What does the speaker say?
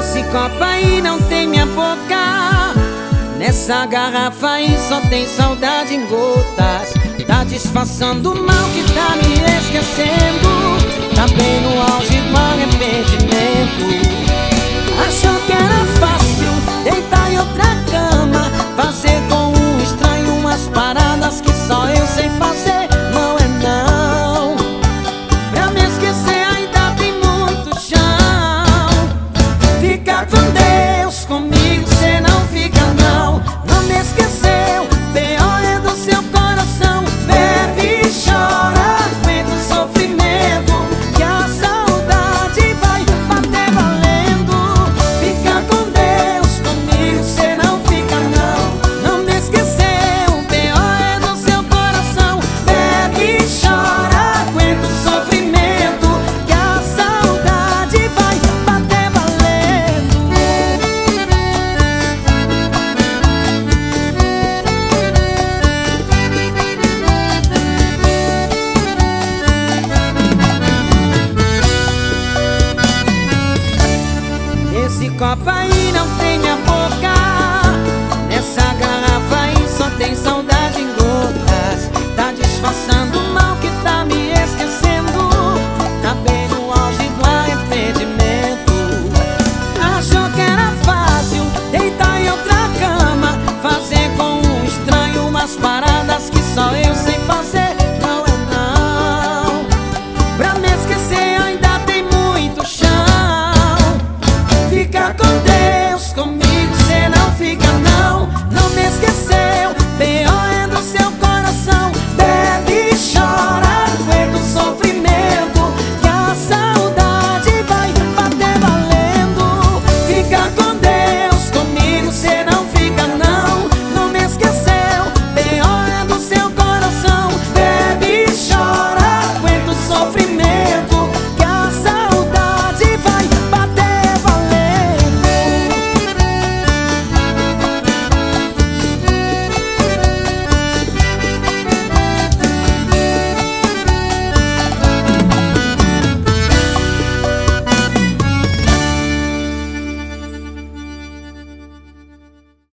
Esse copo aí não tem minha boca, nessa garrafa aí só tem saudade em gotas. Tá disfarçando o mal que tá me esquecendo, tá bem no auge do arrependimento. Achou que era fácil deitar em outra cama, fazer com um estranho umas paradas que só eu sei fazer. Não é não, pra me esquecer ainda tem muito chão. Fica com Deus, comigo cê não fica não. Não me esqueceu, pior é do seu coração. Bebe e chora, aguenta o sofrimento, que a saudade vai bater valendo. Fica com Deus, comigo cê não fica não. Não me esqueceu, pior é do seu coração. Bebe e chora, aguenta o sofrimento, que a saudade vai bater valendo. Esse copo aí não tem minha boca, nessa garrafa aí só tem saudade em gotas.